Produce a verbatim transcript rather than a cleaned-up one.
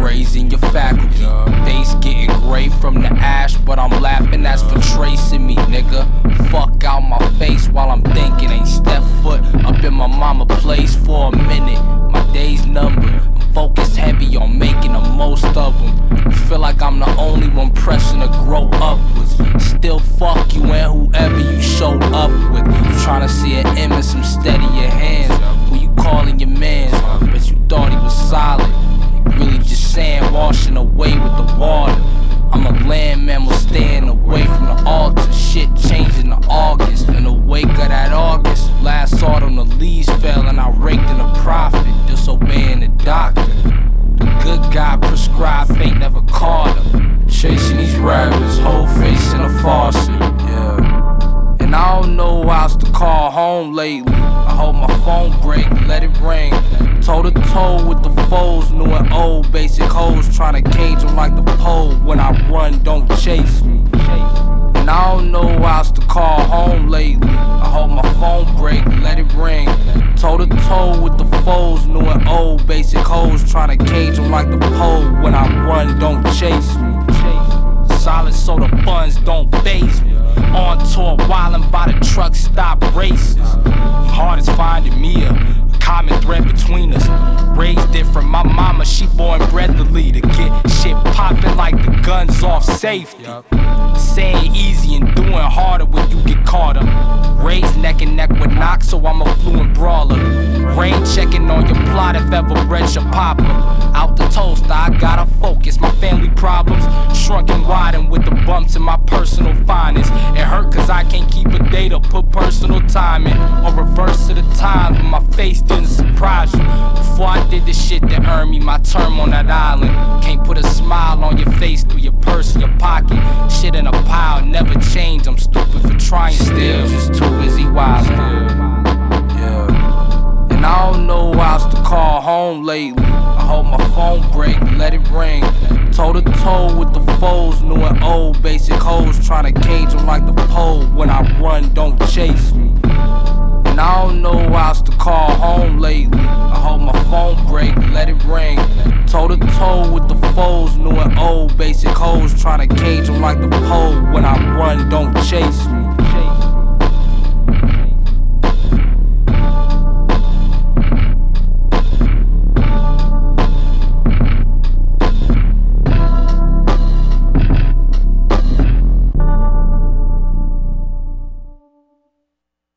raising your faculty. Days getting gray from the ash, but I'm laughing, that's for tracing me, nigga. Fuck out my face while I'm thinking. Ain't step foot up in my mama place for a minute. My days numbered, I'm focused heavy on making the most of them. Feel like I'm the only one pressing to grow upwards. Still fuck you and whoever you show up with. You tryna see an image, some steadier hands. Who you calling your mans? Bet you thought he was solid. He really just sand washing away with the water. I'm a land mammal staying away from the altar. Shit changing to August. In the wake of that August, last autumn the leaves fell and I raked in a profit, disobeying the doctor. The good guy prescribed fate never caught him. Chasing these rabbits, whole face in a faucet, yeah. And I don't know how to call home lately. I hope my phone break, let it ring. Toe to toe with the foes, new and old. Basic hoes tryna cage them like the pole. When I run, don't chase me. And I don't know how to call home lately. I hope my phone break, let it ring. Toe to toe with the foes, new and old. Basic hoes tryna cage them like the pole. When I run, don't chase me. Solid so the funds don't faze me. On tour wildin' by the truck stop races. Hard as finding me a common thread between us. Raised different, my mama, she born bred the leader. Get shit poppin' like the guns off safety. Saying easy and doing harder when you get caught up. Raised neck and neck with Knox, so I'm a fluent brawler. Rain checking on your plot if ever bread should pop up. Out the toaster, I gotta focus. My family problems shrunk and widened with the bumps in my personal finest. It hurt cause I can't keep a date or put personal time in. Or reverse to the times when my face didn't surprise you. Before I did the shit that earned me my term on that island. Can't put a smile on your face through your purse, your pocket. Shit in a pile, never change. I'm stupid for trying still, just too busy wildin'. Yeah. And I don't know how to call home lately. I hope my phone break, let it ring. Toe to toe with the foes, new and old. Basic hoes tryna cage them like the pole. When I run, don't chase me. And I don't know how to call home lately. I hope my phone break, let it ring. Toe to toe with the foes, new and old. Basic hoes tryna cage them like the pole. When I run, don't chase me.